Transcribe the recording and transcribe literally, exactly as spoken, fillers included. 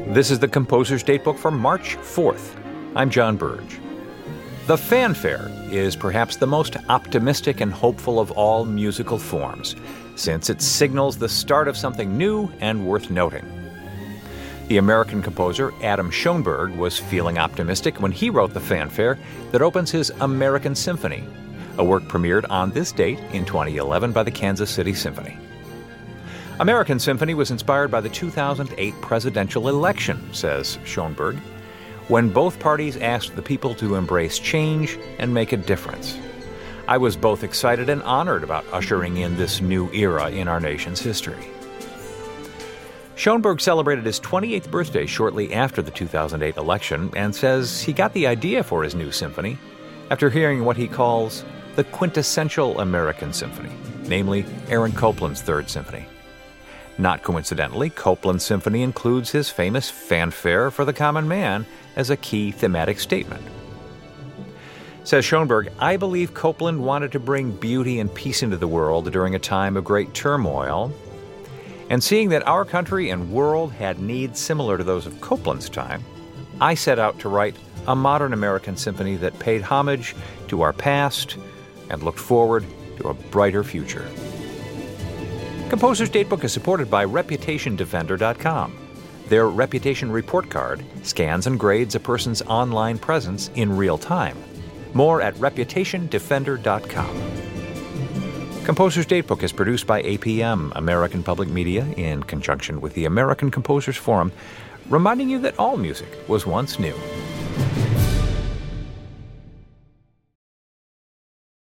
This is the Composer's Datebook for March fourth. I'm John Burge. The fanfare is perhaps the most optimistic and hopeful of all musical forms, since it signals the start of something new and worth noting. The American composer Adam Schoenberg was feeling optimistic when he wrote the fanfare that opens his American Symphony, a work premiered on this date in twenty eleven by the Kansas City Symphony. American Symphony was inspired by the two thousand eight presidential election, says Schoenberg, when both parties asked the people to embrace change and make a difference. I was both excited and honored about ushering in this new era in our nation's history. Schoenberg celebrated his twenty-eighth birthday shortly after the two thousand eight election and says he got the idea for his new symphony after hearing what he calls the quintessential American symphony, namely Aaron Copland's Third Symphony. Not coincidentally, Copland's symphony includes his famous fanfare for the common man as a key thematic statement. Says Schoenberg, I believe Copland wanted to bring beauty and peace into the world during a time of great turmoil, and seeing that our country and world had needs similar to those of Copland's time, I set out to write a modern American symphony that paid homage to our past and looked forward to a brighter future. Composer's Datebook is supported by Reputation Defender dot com. Their Reputation Report Card scans and grades a person's online presence in real time. More at Reputation Defender dot com. Composer's Datebook is produced by A P M, American Public Media, in conjunction with the American Composers Forum, reminding you that all music was once new.